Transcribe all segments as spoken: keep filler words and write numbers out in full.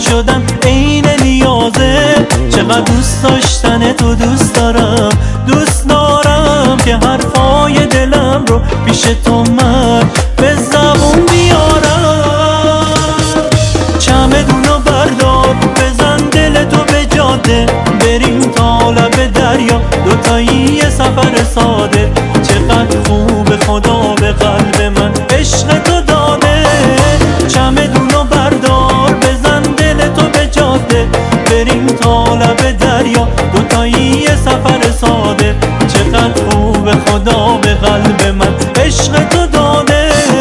شدن عین نیازه. چقدر دوست داشتن تو دوست دارم، دوست دارم که حرفای دلم رو پیش تو من به زبون بیارم. چمدونو بردار بزن دل تو به جاده، بریم تا لب دریا دوتایی یه سفر ساده. چقدر خوب خدا به قلب من عشق تو داده. چمدونو بردار بزن دل تو به جاده، بریم تا لب دریا دوتایی یه سفر ساده. چقدر خوب خدا به قلب من عشق تو داده.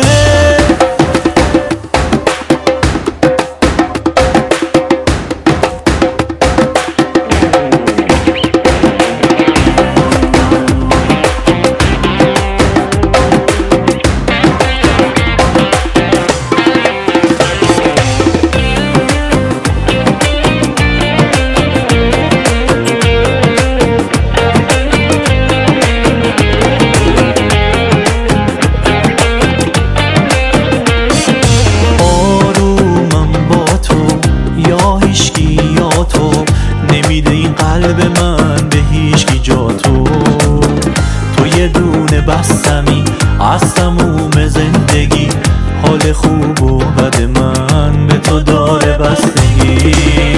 نمیده این قلب من به هیچکی جا تو. تو یه دونه بستمی از تموم زندگی، حال خوب و بد من به تو داره بستگی.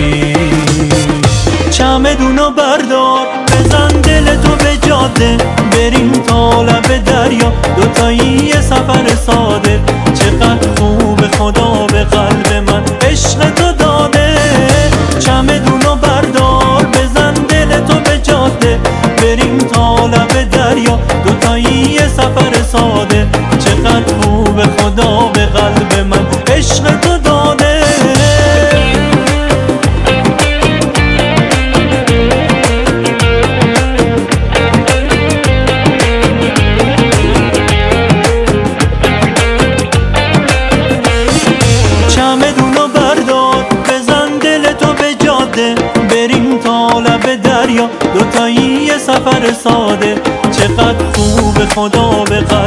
چمدونو بردار بزن دل تو به جاده، بریم تا لب دریا دوتایی یه سفر ساده. چقدر خوب خدا به قلب من عشق تو داده. چمدونو بردار بزن دل تو به جاده، بریم تا لب دریا دوتایی یه سفر ساده. چقدر خوب خدا به قلب من عشق تو داده. چمدونو بردار بزن دل تو به جاده، بریم تا لب دریا دوتایی یه سفر ساده. چقدر خوب خدا به قلب